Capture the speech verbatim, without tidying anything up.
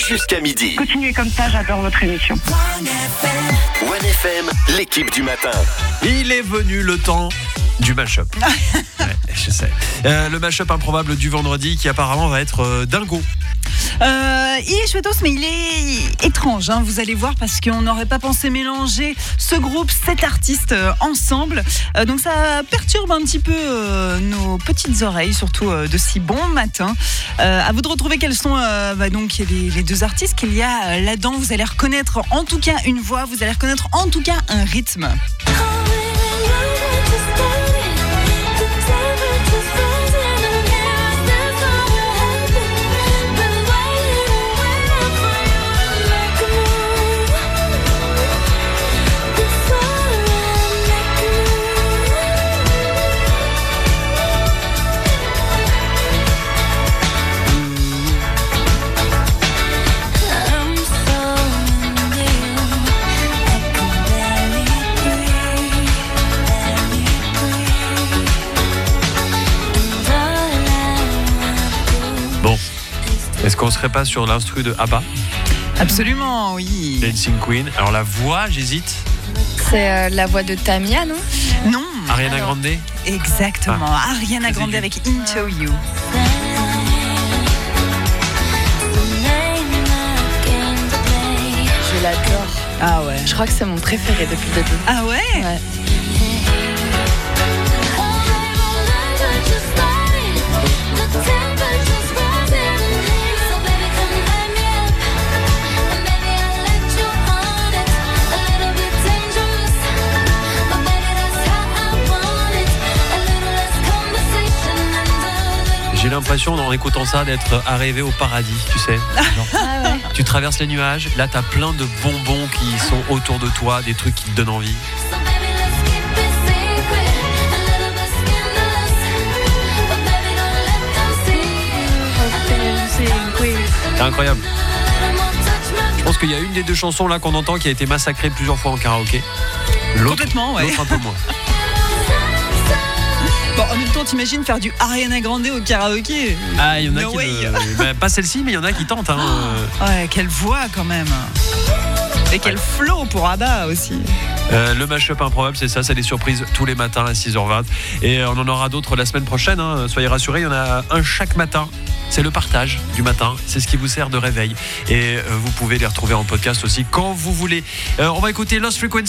jusqu'à midi. Continuez comme ça, j'adore votre émission. One F M, l'équipe du matin. Il est venu le temps du mash-up. Ouais, je sais. Euh, le mash-up improbable du vendredi qui apparemment va être euh, dingo. Euh, il est chouettos, mais il est étrange, hein, vous allez voir, parce qu'on n'aurait pas pensé mélanger ce groupe, cet artiste euh, ensemble. Euh, donc ça perturbe un petit peu euh, nos petites oreilles, surtout euh, de si bon matin. Euh, à vous de retrouver quels sont euh, bah, donc, les, les deux artistes qu'il y a euh, là-dedans. Vous allez reconnaître en tout cas une voix, vous allez reconnaître en tout cas un rythme. Est-ce qu'on serait pas sur l'instru de ABBA? Absolument, oui. Dancing Queen. Alors la voix, j'hésite. C'est euh, la voix de Tamia, non? Non. Ariana Alors, Grande. Exactement. Ah. Ariana Grande avec Into You. Je l'adore. Ah ouais. Je crois que c'est mon préféré depuis le début. Ah ouais, ouais. J'ai l'impression, en écoutant ça, d'être arrivé au paradis, tu sais. Genre, Ah ouais. tu traverses les nuages, là t'as plein de bonbons qui sont autour de toi, des trucs qui te donnent envie. C'est incroyable. Je pense qu'il y a une des deux chansons là qu'on entend qui a été massacrée plusieurs fois en karaoké. L'autre, Complètement, ouais. l'autre un peu moins. Bon, en même temps, t'imagines faire du Ariana Grande au karaoké? Ah, il y en a No qui way. le... bah, pas celle-ci, mais il y en a qui tentent. Hein. Ouais, quelle voix quand même. Et quel flow pour ABBA aussi. Euh, le mash-up improbable, c'est ça, c'est des surprises tous les matins à six heures vingt. Et on en aura d'autres la semaine prochaine, hein. Soyez rassurés, il y en a un chaque matin. C'est le partage du matin, c'est ce qui vous sert de réveil. Et euh, vous pouvez les retrouver en podcast aussi quand vous voulez. Euh, on va écouter Lost Frequency.